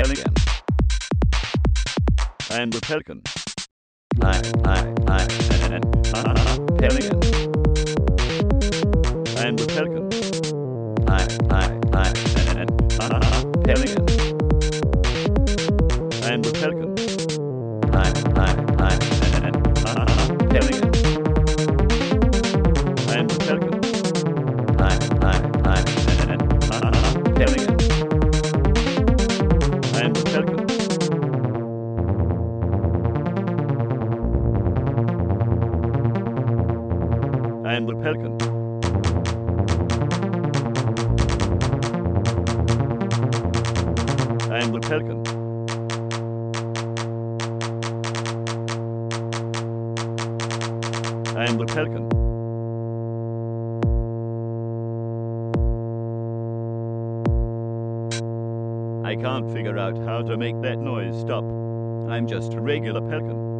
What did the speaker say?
pelican. I am the pelican. Pelican. I am the pelican. Pelican. I am the pelican. Pelican. I am the pelican. Pelican. I am the pelican. I am the pelican. I am the pelican. I am the pelican. I can't figure out how to make that noise stop. I'm just a regular pelican.